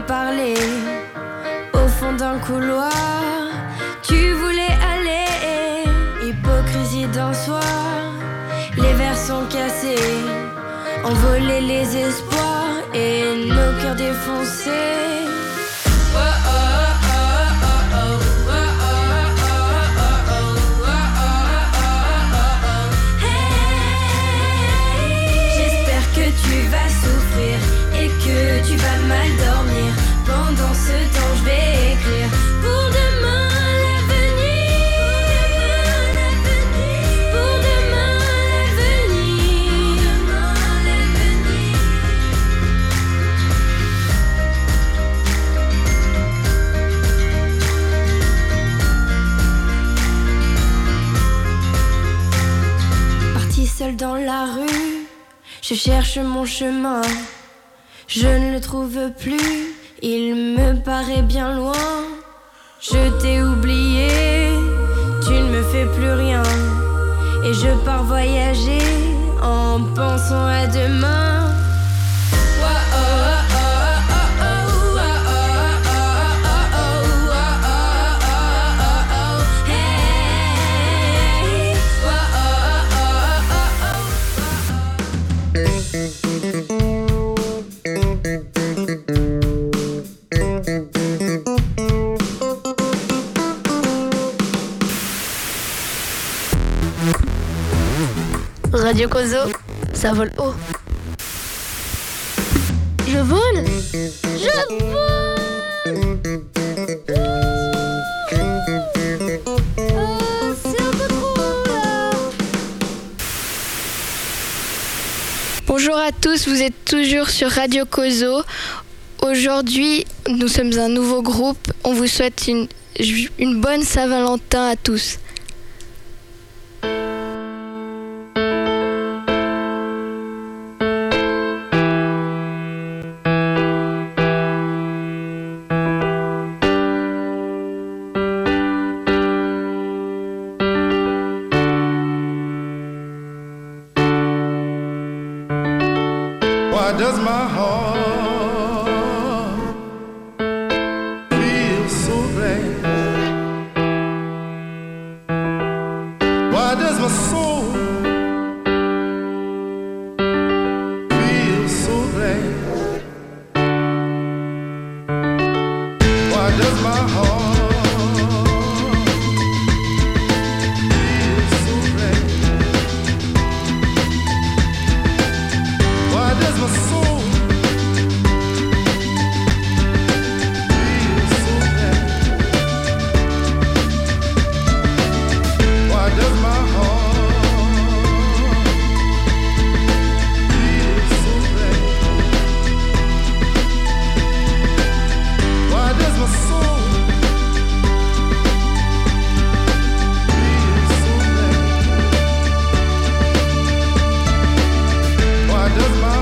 parler au fond d'un couloir. Tu voulais aller, hypocrisie d'un soir. Les verres sont cassés, envolés les espoirs et nos cœurs défoncés. Tu vas souffrir et que tu vas mal dormir. Pendant ce temps je vais écrire pour demain l'avenir. Pour demain l'avenir. Parti seul dans la rue, je cherche mon chemin, je ne le trouve plus, il me paraît bien loin. Je t'ai oublié, tu ne me fais plus rien, et je pars voyager en pensant à demain. Radio Kozo, ça vole haut. Je vole. Je vole. C'est un peu trop là. Bonjour à tous, vous êtes toujours sur Radio Kozo. Aujourd'hui, nous sommes un nouveau groupe. On vous souhaite une bonne Saint-Valentin à tous. Why does my heart feel so bad? Why does my soul feel so bad? Why does my heart feel so bad? Why does my soul feel so bad? Why does my heart feel so bad? Why does my soul feel so bad? Why does my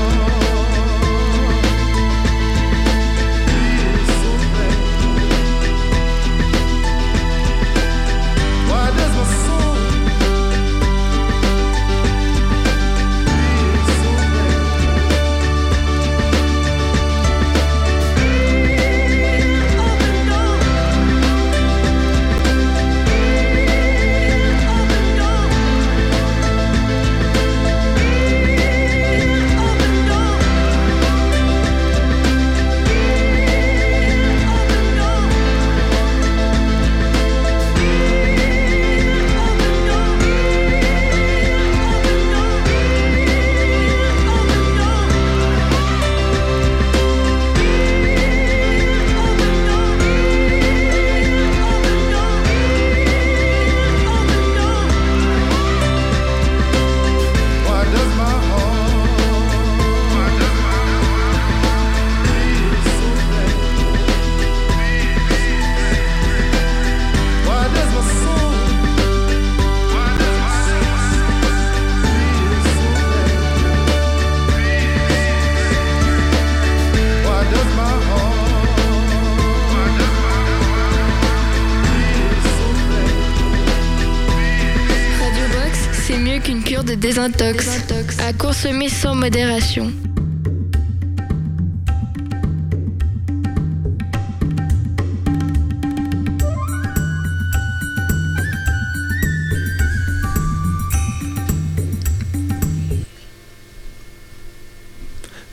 de désintox à consommer sans modération.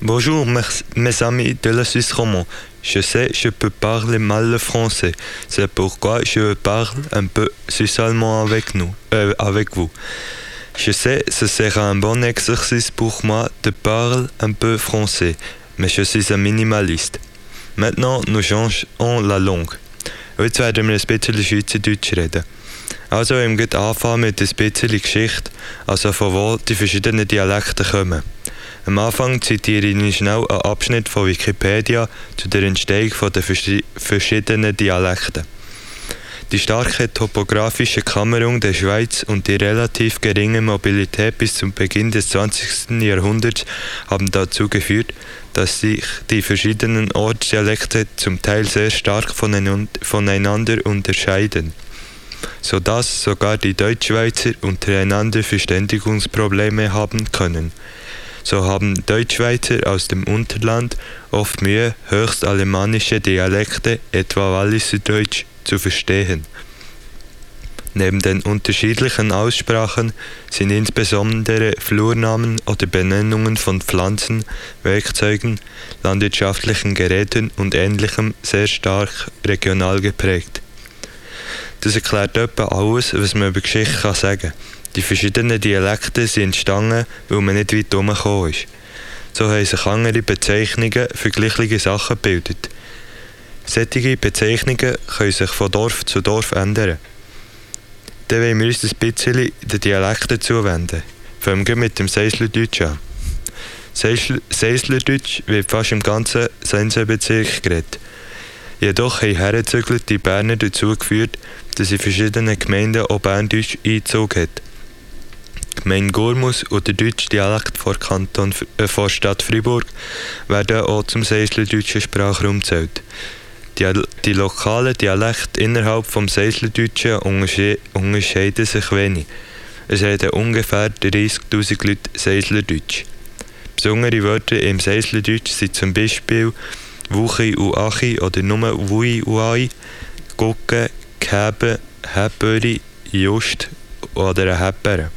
Bonjour mes amis de la Suisse romande. Je sais, je peux parler mal le français. C'est pourquoi je parle un peu suisse-allemand avec vous. Je sais, ce sera un bon exercice pour moi de parler un peu français, mais je suis un minimaliste. Maintenant, nous changeons la langue. Heute werden wir ein bisschen Schweizerdeutsch reden. Also, ich möchte anfangen mit ein bisschen Geschichte, also von wo die verschiedenen Dialekte kommen. Am Anfang zitiere ich schnell einen Abschnitt von Wikipedia zu der Entstehung der verschiedenen Dialekte. Die starke topografische Kammerung der Schweiz und die relativ geringe Mobilität bis zum Beginn des 20. Jahrhunderts haben dazu geführt, dass sich die verschiedenen Ortsdialekte zum Teil sehr stark voneinander unterscheiden, sodass sogar die Deutschschweizer untereinander Verständigungsprobleme haben können. So haben Deutschschweizer aus dem Unterland oft Mühe, höchst alemannische Dialekte, etwa Walliserdeutsch, zu verstehen. Neben den unterschiedlichen Aussprachen sind insbesondere Flurnamen oder Benennungen von Pflanzen, Werkzeugen, landwirtschaftlichen Geräten und Ähnlichem sehr stark regional geprägt. Das erklärt etwa alles, was man über Geschichte sagen kann. Die verschiedenen Dialekte sind entstanden, weil man nicht weit herumgekommen ist. So haben sich andere Bezeichnungen für gleiche Sachen gebildet. Solche Bezeichnungen können sich von Dorf zu Dorf ändern. Dann wollen wir uns ein bisschen den Dialekten zuwenden. Fangen wir mit dem Seislerdeutsch an. Seislerdeutsch wird fast im ganzen Sensebezirk geredet. Jedoch haben hergezügelte Berner dazu geführt, dass in verschiedenen Gemeinden auch Berndeutsch Einzug hat. Die Gemeinde Gurmus und der deutsche Dialekt der Stadt Freiburg werden auch zum Seislerdeutschen Sprachraum gezählt. Die lokalen Dialekte innerhalb des Seislerdeutschen unterscheiden sich wenig. Es reden ungefähr 30'000 Leute Seislerdeutsch. Besondere Wörter im Seislerdeutsch sind zum Beispiel Wuchi und Achi oder nur Wui und Ai, Gucke, Käbe, Häppöri, Just oder Häppere.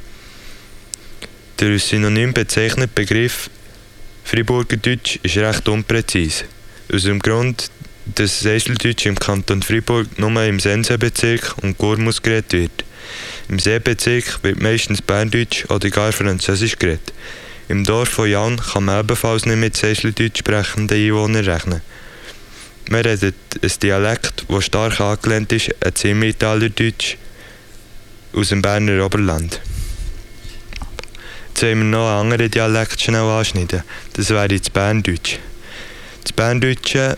Der als Synonym bezeichnete Begriff Freiburger Deutsch ist recht unpräzise. Aus dem Grund, dass Seislerdeutsch im Kanton Freiburg nur im Sensebezirk und Gurmus geredet wird. Im Seebezirk wird meistens Berndeutsch oder gar Französisch geredet. Im Dorf von Jan kann man ebenfalls nicht mit Seislerdeutsch sprechenden Einwohnern rechnen. Man redet ein Dialekt, das stark angelehnt ist an das Emmentalerdeutsch aus dem Berner Oberland. Jetzt wollen wir noch einen anderen Dialekt schnell anschneiden. Das wäre das Berndeutsch. Das Berndeutsche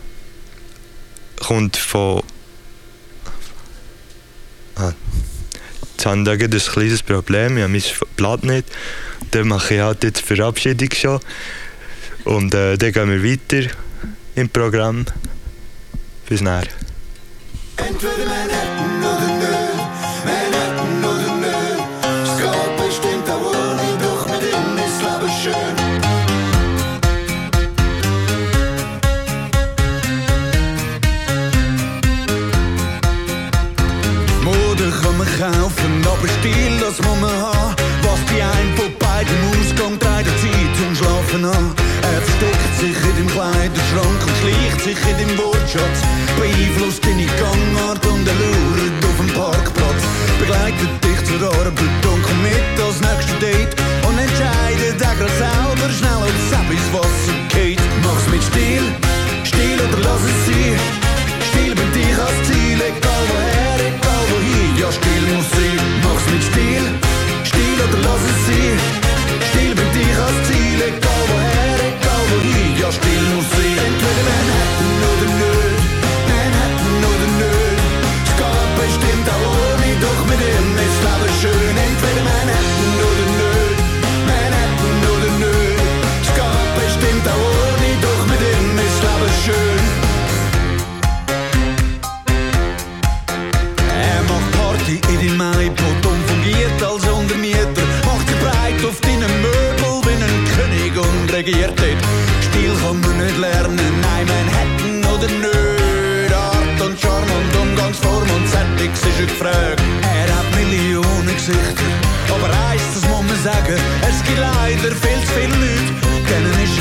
kommt von... Jetzt habe ich ein kleines Problem, ich habe mein Blatt nicht. Dann mache ich halt jetzt die Verabschiedung schon. Und dann gehen wir weiter im Programm. Bis nachher. Entweder Manhattan oder nö, Manhattan oder nö. Es geht bestimmt auch ohne, doch mit ihm ist das Leben schön. Mode kann man kaufen, aber Stil, das muss man haben. Was die ein von beiden Ausgang trägt, der Zeit zum Schlafen an. Er versteckt sich in dem Kleiderschrank und schleicht sich in dem Wortschatz. Beeinflusst deine Gangart und er lauert auf dem Parkplatz. Begleitet dich zur Arbeit und kommt mit als nächste Date. Und entscheidet er grad selber schnell, ob es ins Wasser geht. Mach's mit Stil, Stil oder lass es sein. Stil bringt dich als Ziel, egal woher, egal wohin. Ja, Stil muss sein. Mach's mit Stil, Stil oder lass es sein. Stil bringt dich als Ziel, egal woher, egal wohin. Ja, Stil muss sein. Entweder Manhattan oder nicht, Manhattan oder nicht. Es geht bestimmt auch ohne, doch mit ihm ist das Leben schön. Entweder Manhattan oder nicht, Manhattan oder nicht. Es geht bestimmt auch ohne, doch mit ihm ist das Leben schön. Er macht Party in den Maipot und fungiert als Untermieter. Macht sich breit auf deinen Möbel wie ein König und regiert dort. Stil kann man nicht lernen, nein, Manhattan oder nicht. Art und Charme und Umgangsform und Settings ist er gefragt. Er hat Millionen Gesichter, aber eins, das muss man sagen, es gibt leider viel zu viele Leute, denen ist er nie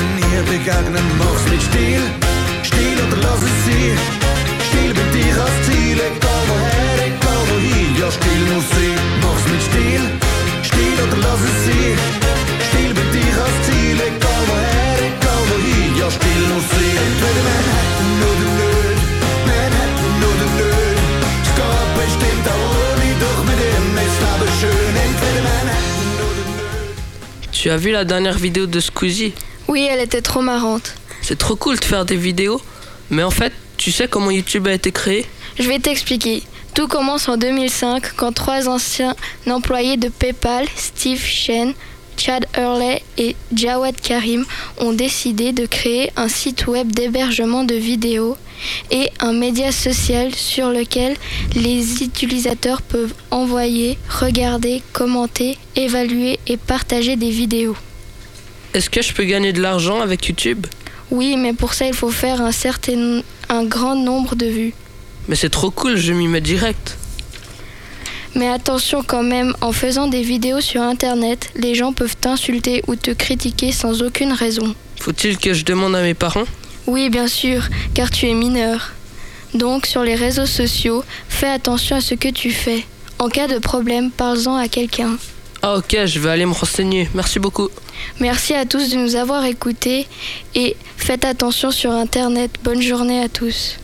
dir begegnen, mach's mit Stil. Stil oder lass es sein. Stil bei dir als Ziel, egal woher, egal wohin. Ja, Stil muss sein, mach's mit Stil. Stil oder lass es sein. Stil bei dir als Ziel, egal woher, egal wohin. Ja, Stil muss sein. Entweder Manhattan oder nicht, Manhattan oder nicht. Es geht bestimmt auch ohne, doch mit ihm ist das Leben schön. Entweder Manhattan oder nicht. Tu as vu la dernière vidéo de Squeezie? Oui, elle était trop marrante. C'est trop cool de faire des vidéos, mais en fait, tu sais comment YouTube a été créé? Je vais t'expliquer. Tout commence en 2005 quand 3 anciens employés de PayPal, Steve Chen, Chad Hurley et Jawad Karim, ont décidé de créer un site web d'hébergement de vidéos et un média social sur lequel les utilisateurs peuvent envoyer, regarder, commenter, évaluer et partager des vidéos. Est-ce que je peux gagner de l'argent avec YouTube? Oui, mais pour ça, il faut faire un grand nombre de vues. Mais c'est trop cool, je m'y mets direct. Mais attention quand même, en faisant des vidéos sur Internet, les gens peuvent t'insulter ou te critiquer sans aucune raison. Faut-il que je demande à mes parents? Oui, bien sûr, car tu es mineur. Donc, sur les réseaux sociaux, fais attention à ce que tu fais. En cas de problème, parle-en à quelqu'un. Ah ok, je vais aller me renseigner. Merci beaucoup. Merci à tous de nous avoir écoutés et faites attention sur Internet. Bonne journée à tous.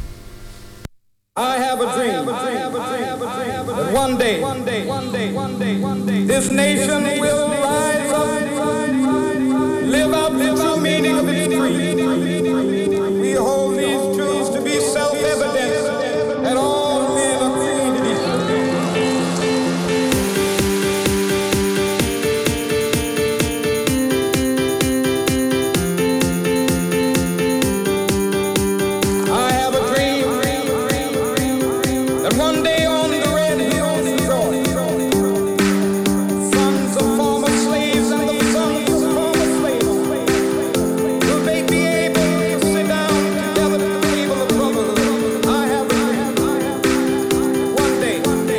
I have a dream that one day this nation will rise up, live out the true meaning of its creed. We hold these truths to be self-evident that all men are created equal. I have a dream that one day on the red hills of Georgia, sons of former slaves and the sons of former slaves will they be able to sit down together at the table of brotherhood. I have a dream one day.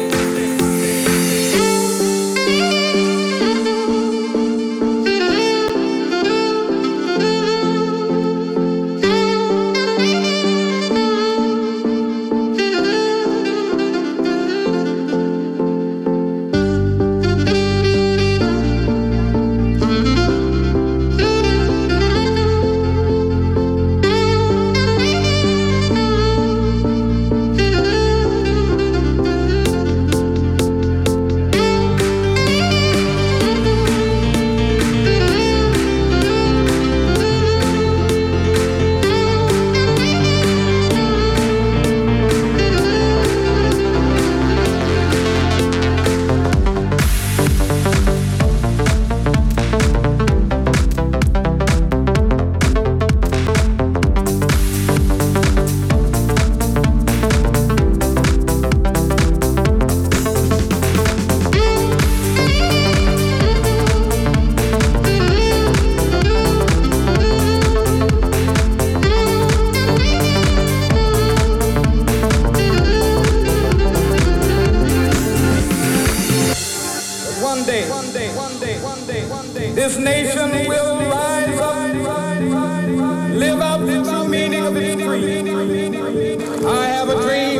This nation will rise up, live out the true meaning of its creed. I have a dream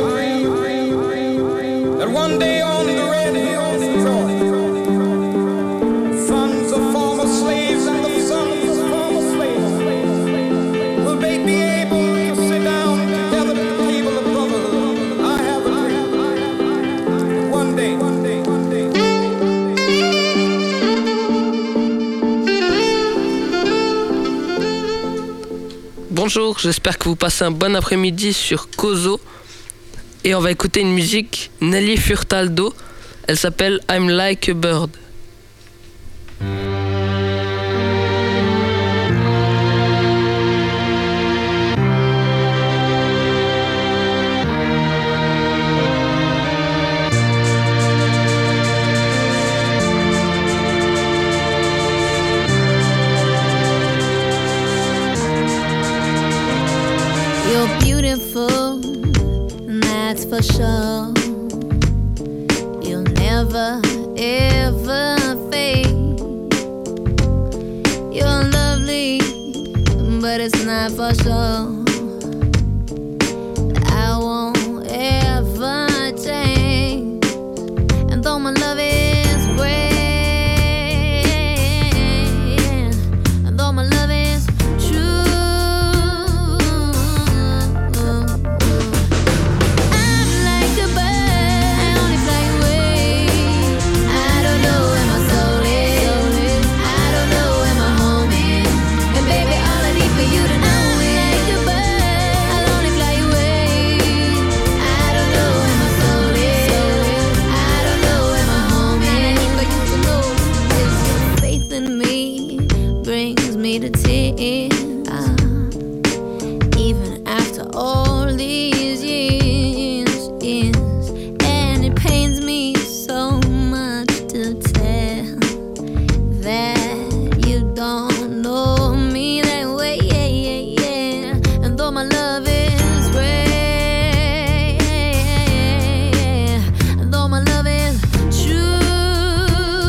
that one day on the red hills of Georgia, sons of former slaves and the sons of former slaves will they be able to sit down together at the table of brotherhood. I have a dream that one day. Bonjour, j'espère que vous passez un bon après-midi sur Kozo. Et on va écouter une musique, Nelly Furtado. Elle s'appelle I'm Like a Bird. You're beautiful, that's for sure. You'll never, ever fade. You're lovely, it's not for sure. I won't ever change. And though my love is great, and though my love is true, I'm like a bird, I only fly away. I don't know where my soul is, I don't know where my home is. And baby, all I need for you to know is like a bird, I'll only fly away. I don't know where my soul is, I don't know where my home is. And I need for you to know is your faith in me brings me to tears. Even after all these years, and it pains me so much to tell that you don't know me that way, and though my love is great, and though my love is true,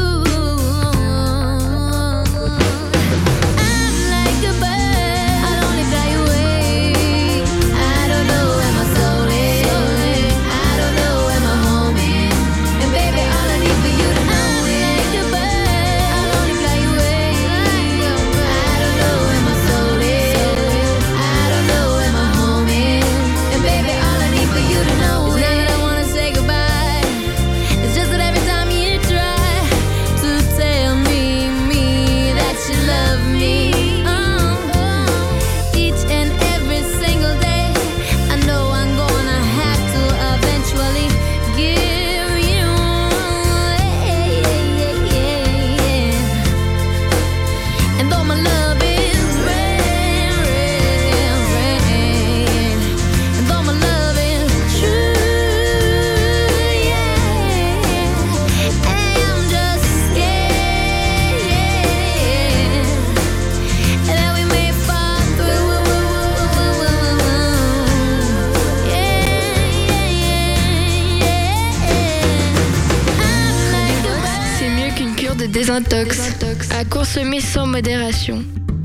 I'm like a bird, I'll only fly away. I don't know where my soul is, I don't know where my home is. And baby, all I need for you to know is like a bird, I'll only fly away. I don't know where my soul is, I don't know where my home is. And baby, all I need for you to know is not that I wanna say goodbye. It's just that every time you try to tell me that you love me, each and every single day, I know I'm gonna have to eventually give you. And though my love is rare, and though my love is true, I'm just scared that we may fall through. I'm like a bird. C'est mieux qu'une cure de désintox. À consommer sans modération.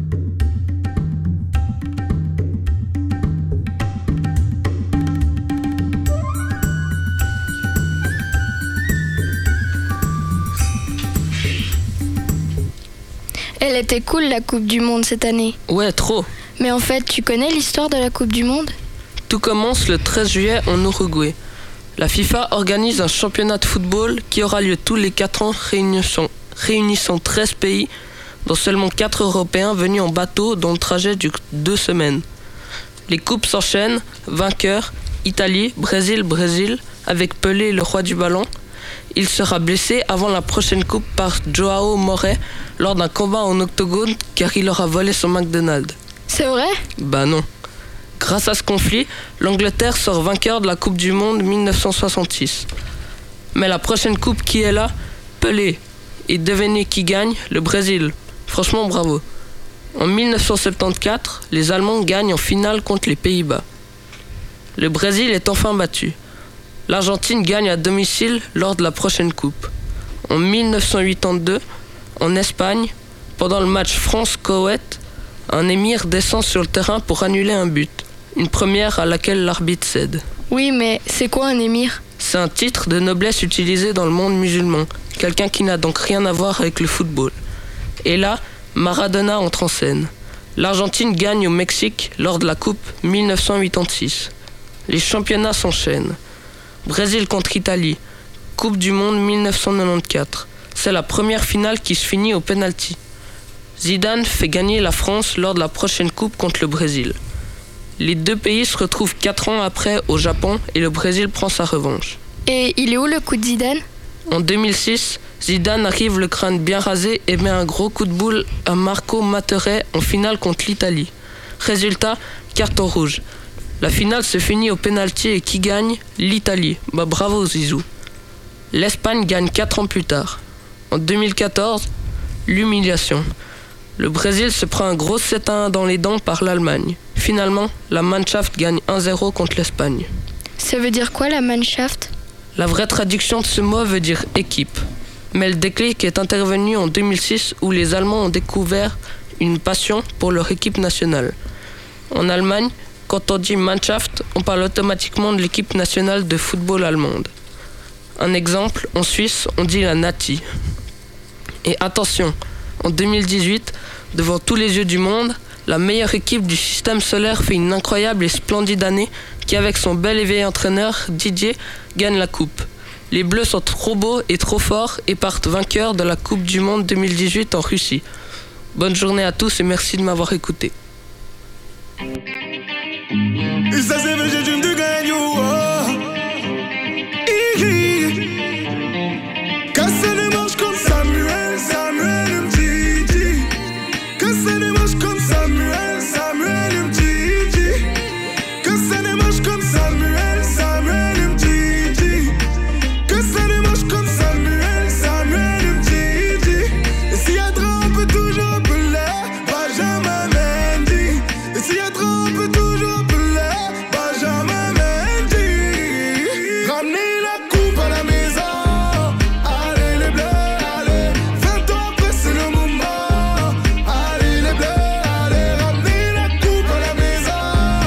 Elle était cool la Coupe du Monde cette année. Ouais, trop. Mais en fait, tu connais l'histoire de la Coupe du Monde ? Tout commence le 13 juillet en Uruguay. La FIFA organise un championnat de football qui aura lieu tous les 4 ans, réunissant 13 pays, dont seulement 4 Européens venus en bateau dont le trajet dure 2 semaines. Les coupes s'enchaînent, vainqueurs, Italie, Brésil, avec Pelé le roi du ballon. Il sera blessé avant la prochaine coupe par Joao Moré lors d'un combat en octogone car il aura volé son McDonald's. C'est vrai ? Bah non. Grâce à ce conflit, l'Angleterre sort vainqueur de la Coupe du Monde 1966. Mais la prochaine coupe qui est là, Pelé. Et devinez qui gagne ? Le Brésil. Franchement, bravo. En 1974, les Allemands gagnent en finale contre les Pays-Bas. Le Brésil est enfin battu. L'Argentine gagne à domicile lors de la prochaine coupe. En 1982, en Espagne, pendant le match France-Koweït, un émir descend sur le terrain pour annuler un but. Une première à laquelle l'arbitre cède. Oui, mais c'est quoi un émir ? C'est un titre de noblesse utilisé dans le monde musulman. Quelqu'un qui n'a donc rien à voir avec le football. Et là, Maradona entre en scène. L'Argentine gagne au Mexique lors de la Coupe 1986. Les championnats s'enchaînent. Brésil contre Italie. Coupe du Monde 1994. C'est la première finale qui se finit au penalty. Zidane fait gagner la France lors de la prochaine coupe contre le Brésil. Les deux pays se retrouvent 4 ans après au Japon et le Brésil prend sa revanche. Et il est où le coup de Zidane ? En 2006, Zidane arrive le crâne bien rasé et met un gros coup de boule à Marco Matteuret en finale contre l'Italie. Résultat, carton rouge. La finale se finit au penalty et qui gagne ? L'Italie. Bah bravo Zizou. L'Espagne gagne 4 ans plus tard. En 2014, l'humiliation. Le Brésil se prend un gros 7-1 dans les dents par l'Allemagne. Finalement, la Mannschaft gagne 1-0 contre l'Espagne. Ça veut dire quoi la Mannschaft ? La vraie traduction de ce mot veut dire équipe. Mais le déclic est intervenu en 2006 où les Allemands ont découvert une passion pour leur équipe nationale. En Allemagne, quand on dit Mannschaft, on parle automatiquement de l'équipe nationale de football allemande. Un exemple, en Suisse, on dit la Nati. Et attention, en 2018, devant tous les yeux du monde, la meilleure équipe du système solaire fait une incroyable et splendide année qui, avec son bel et vieil entraîneur, Didier, gagne la coupe. Les Bleus sont trop beaux et trop forts et partent vainqueurs de la Coupe du Monde 2018 en Russie. Bonne journée à tous et merci de m'avoir écouté. Et ça c'est vrai, j'ai du gagne, casser les manches comme Samuel, Samuel Mtiti. Casser les manches comme Samuel, Samuel Mtiti. Casser les manches comme Samuel, Samuel Mtiti. Casser les manches comme Samuel, Samuel Mtiti. Et s'il y a trop, on peut toujours appeler Benjamin Mendy. Et s'il y a trop, on peut toujours appeler Benjamin Mendy. Ramenez la coupe à la maison. Allez les bleus, allez. 20 ans après c'est le moment. Allez les bleus, allez. Ramenez la coupe à la maison.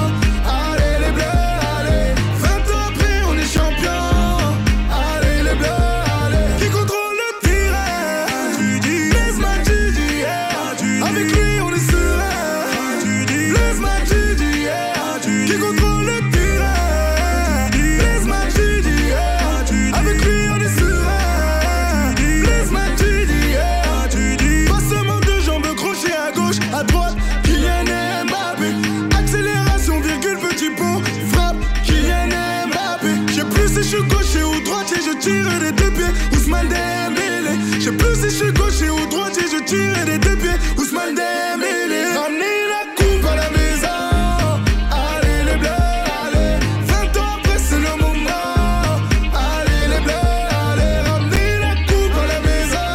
Allez les bleus, allez. 20 ans après on est champion. Allez les bleus, allez. Qui contrôle le terrain? Blaise Matuidi, yeah. Avec lui on est serein. Blaise Matuidi, yeah. Qui contrôle le terrain? Blaise Matuidi, yeah. Avec lui on est serein. Blaise Matuidi, yeah. Passement de jambes, crochet à gauche, à droite, Kylian Mbappé. Accélération, virgule, petit pont, frappe, Kylian Mbappé. Je sais plus si je suis gaucher ou droitier, je tire des deux pieds, Ousmane Dembélé. Je sais plus si je suis gaucher ou droitier, je tire des deux pieds, Ousmane Dembélé. Ramenez la coupe à la maison. Allez les bleus, allez. 20 ans après c'est le moment. Allez les bleus, allez. Ramenez la coupe à la maison.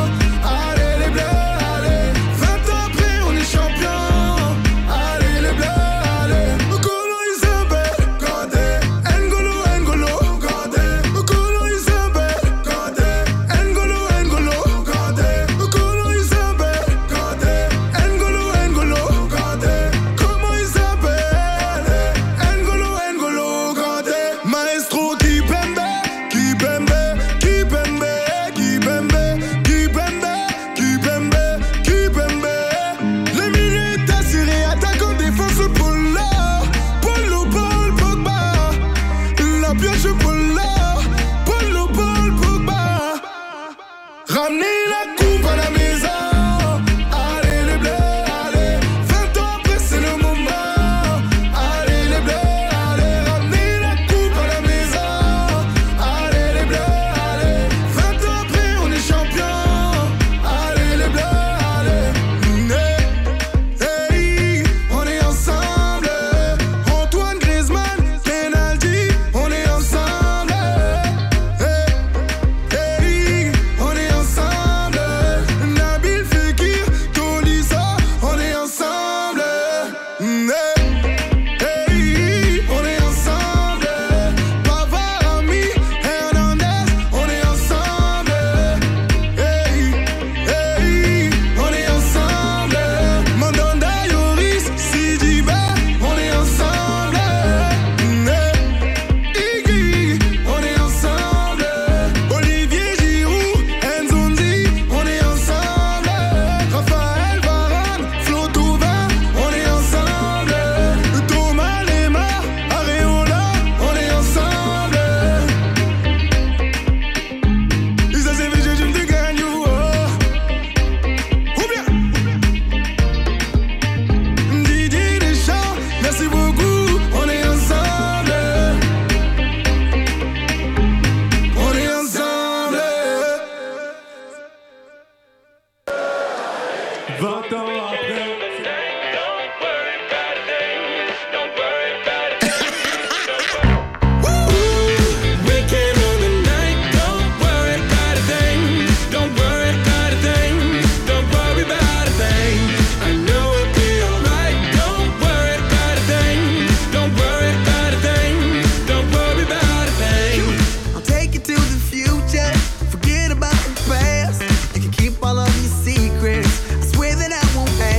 Allez les bleus, allez. 20 ans après on est champion. Allez les bleus, allez. Okolo Isabelle, Kandé. N'Golo, N'Golo, Kandé. Okolo Isabelle, Kandé. N'Golo, N'Golo, Kandé. Okolo Isabelle, Kandé. N'Golo, N'Golo, Kandé. Comment il s'appelle? N'Golo, N'Golo, Kandé. Maestro Kipembe, Kipembe, Kipembe, Kipembe, Kipembe, Kipembe, Kipembe. Les milieux est assuré, attaquant, défense, Polo, Polo, Paul, Pogba. La pioche, Polo, Polo, Paul, Pogba. Ramenez la coupe à la maison. Allez les bleus, allez. 20 ans après c'est le moment. Allez les bleus, allez. Ramenez la coupe à la maison. Allez les bleus, allez. 20 ans après on est champion. Allez les bleus, allez. Hey, on est ensemble. Antoine Griezmann, penalty, on est ensemble. Hey, on est ensemble. Nabil Fekir, Tolisso, on est ensemble. Hey, on est ensemble. Pavard, Ami, Hernandez, on est ensemble. Hey, on est ensemble. Mandanda, Yoris, Sidibé, on est ensemble. Iggy, on est ensemble. Olivier Giroud, Nzonzi, on est ensemble. Raphaël Varane, Flo Thauvin, on est ensemble. Thomas Lemar, Areola, on est ensemble. Isa CVG, je me gagne, ou bien Didier Deschamps, merci beaucoup, on est ensemble. On est ensemble. 20 ans après. Weekend of the night, don't worry about a thing. Don't worry about a thing. Don't worry about a thing. I know it'll be alright. Don't worry about a thing. Don't worry about a thing. Don't worry about a thing. I'll take you to the future. Forget about the past. You can keep all of your secrets. I swear that I won't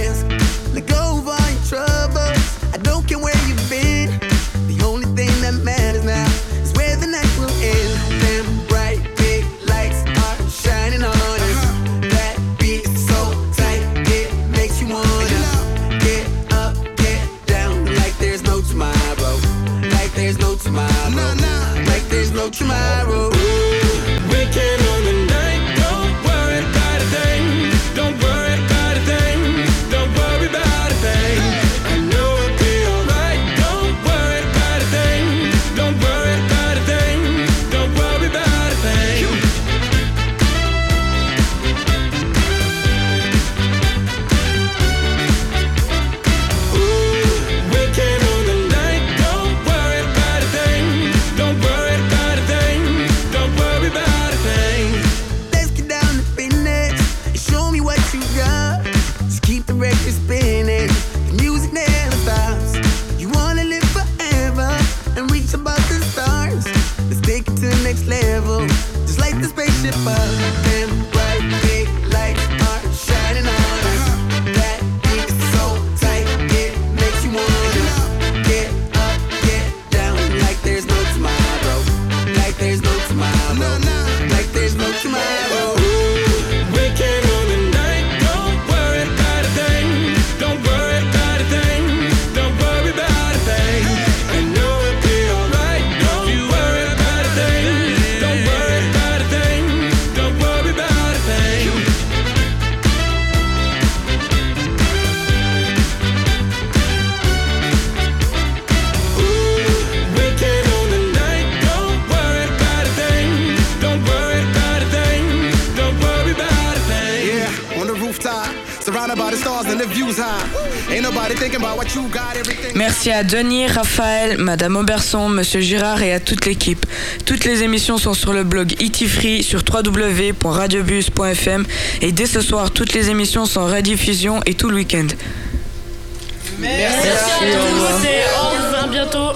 mind about the stars and the views high. Ain't nobody thinking about what you got, everything. Merci à Johnny, Raphaël, Madame Auberson, Monsieur Girard et à toute l'équipe. Toutes les émissions sont sur le blog E.T. Free sur www.radiobus.fm et dès ce soir, toutes les émissions sont en rediffusion et tout le week-end. Merci à tous et au revoir bientôt.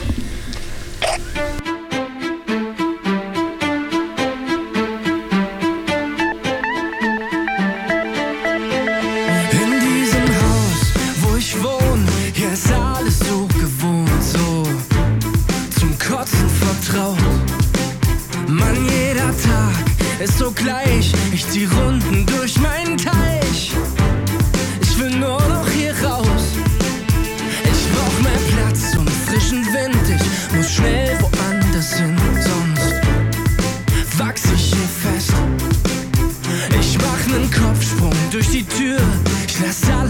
In diesem Haus, wo ich wohne, hier ist alles so gewohnt, so zum Kotzen vertraut. Mann, jeder Tag ist so gleich, ich zieh Runden durch meinen Teich. Ich will nur noch hier raus, ich brauch mehr Platz und frischen Wind. Ich muss schnell woanders hin, sonst wachs ich hier fest. Ich mach nen Kopfsprung durch die Tür, ich lass alles